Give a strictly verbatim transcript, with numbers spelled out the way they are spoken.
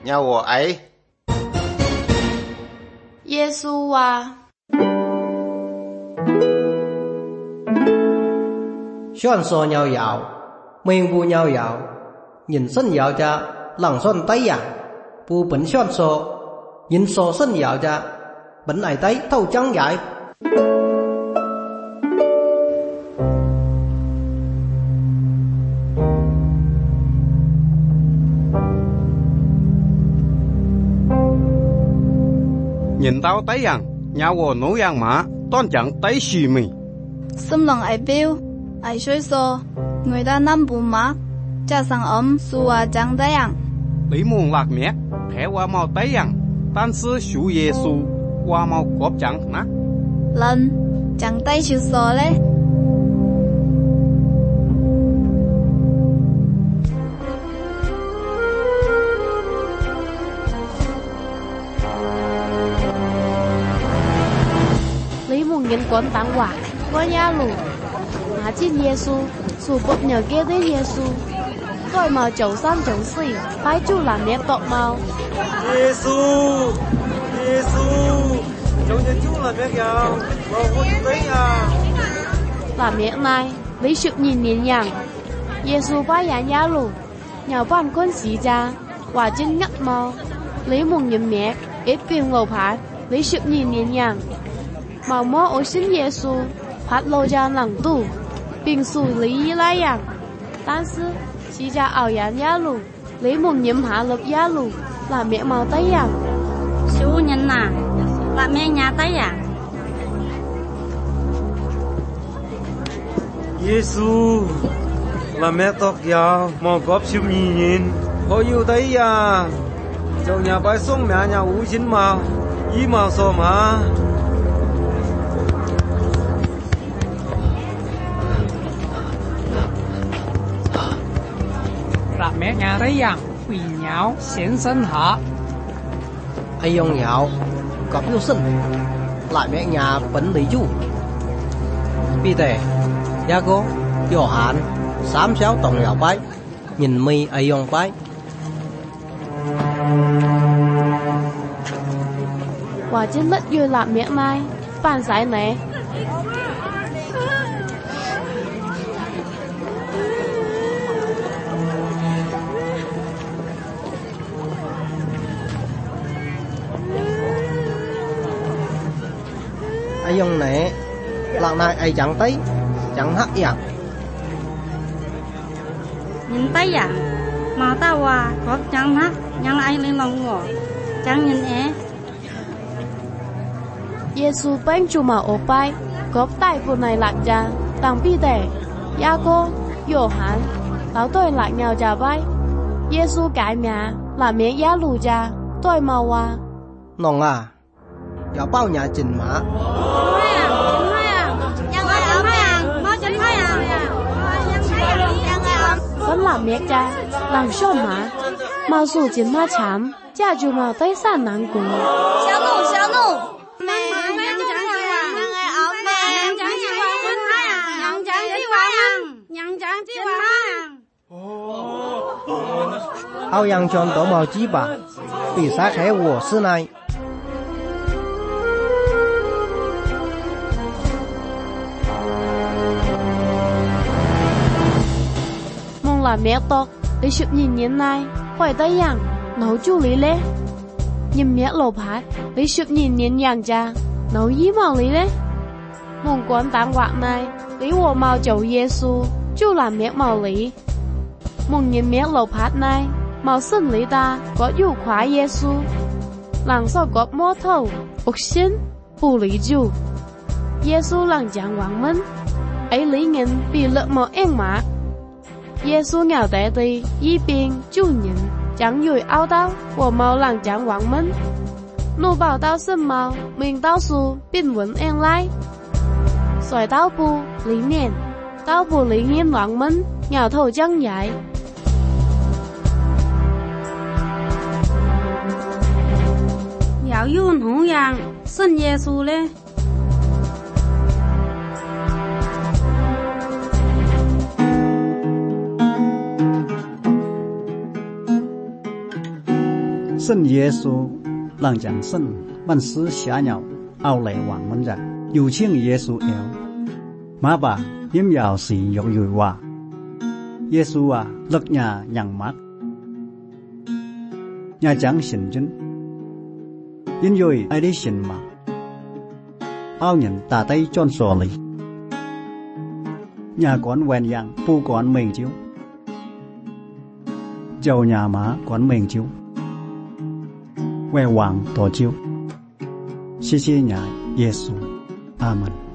nhà我ấy. Giê-xu à, xuân so nhau dạo, mình bu nhau dạo, nhìn sân dạo cha, lằng xuân tấy ya, bu bẩn xuân so, nhìn so sân dạo cha, bẩn này tấy thâu trắng dại. nhìn tao tấy rằng nhà wo nấu yang mà toan chẳng tấy xì mì. Xâm lòng ai biểu, ai suy so, người ta nắm bù má, cha sang ấm su à chẳng tấy rằng. Lý môn lạc miết, thế qua mau tấy rằng, tan sư sủ giê xu, qua mau cóp chẳng nát. Lần, chẳng tấy chịu so lê. Lý mùng nhân quán táng quả, có nhà lù. Mà chín Giê-xu, sủ bột nhờ kia tới Giê-xu. Tôi màu chấu xăm chấu xỉ, phải chú làm mẹ tọ màu. Giê-xu, Giê-xu, cháu nhớ chú là mẹ kìa, mà vô chú đấy à. Là mẹ này, Lý sự nhìn nhìn nhàng. Giê-xu phải nhà nhà lù, nhào bàn con xí ra, quả chân ngắt màu. Lý mùng nhìn mẹ, ít phiền lầu phát, Lý sự nhìn nhìn nhàng. Màu mô ổ xin Giê-xu, phát lô ra lẳng tù, bình xù Lý y lai yang.但是xí ra ảo yán ya lù, Lý mùng nhiễm hạ lập ya lù, là mẹ màu tây yang. Chú nhân à, là mẹ nhà tây à. Giê-xu, là mẹ tóc kìa, mà góp xíu nhìn nhìn, có yêu đấy à. Cháu nhà bái xuống mẹ nhà ủ chín mà, ý mà so mà. Là mẹ nhà đấy rằng, quỷ nháo, xén sân hả? Ai ông nhạo, có yêu sân, lại mẹ nhà bấn lý chú. Vì thế, gia cô, vô hạn, xám xéo tổng nhạo bái, nhìn mi ai ông bái. Quả chân lất dư là mẹ này, bàn giải nè. Ai ông nè, lần này ai chẳng thấy, chẳng hắc dạng. Nhìn tây à, mà tao à, có chẳng hắc, nhưng ai lên lòng ngỏ, chẳng nhìn é. Giê-xu bánh chú mà ổ bay, góp tay phụ này lạc ra, tăng bi tẻ. Gia cô, dỗ hán, tao tôi lạc nhau ra bay. Giê-xu cái mẹ, là mẹ giá lù ra, tôi màu à. Nông à, có bao nhà trình mà. Vẫn là mẹ cha, làm sao mà. Màu dù chín mà chám, cha chú màu tây sản nắng cùng. Xéo nụ, xéo nụ. Ao yang chọn tổ màu chí bà, vì xa khẽ của sư này. Mong là mẹ tóc, để chụp nhìn nhìn này, khỏi tay yang, nấu chú lý lê. Nhìn mẹ lột hát, để chụp nhìn nhìn yang cha, nấu ý màu lý lê. Mong quán tán quạt này, lý hồ màu chầu Giê-xu, chú là mẹ màu lý. Mong nhìn mẹ lột hát này, màu sân lý ta, có dù khóa Giê-xu. Làng sau có mô thầu, ốc xin, bù lý chú. Giê-xu làng chẳng quảng mến, ấy lý nghìn bị lợi màu em mạc. Giê-xu nghèo tệ tì, y biên, chú nhìn, chẳng dùi áo tao, của màu làng chẳng quảng mến. Nụ bảo tao sân màu, mình tao xu, biên vấn em lai. Xoài tao bù, lý niên, tao bù lý nghiên quảng mến, nghèo thầu chẳng dạy. Giáo yun hông yang, sân Giê-xu lê. 圣耶稣让讲圣万事下鸟奥雷王们人有请耶稣了马bà yếm vào sự dội dội hòa耶稣à lật nhà nhằng mắt nhà chẳng xin chân yên rồi ai đi xin mà ao nhận tà tay tròn sò lì nhà quán quen yang pu quán mình chiếu giàu nhà má quán mình chiếu que hoàng tổ chiếu xí xí nhà Giêsu. Amen.